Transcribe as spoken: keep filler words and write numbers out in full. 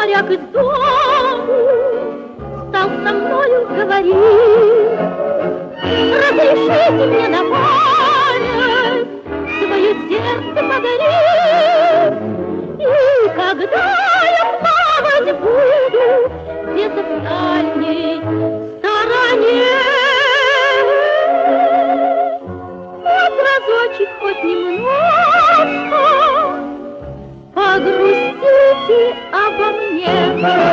моряк из дому стал со мною говорить. Разрешите мне на память свое сердце подарить. И когда я плавать буду где-то в дальней стороне, хоть разочек, хоть немножко погрустите обо мне.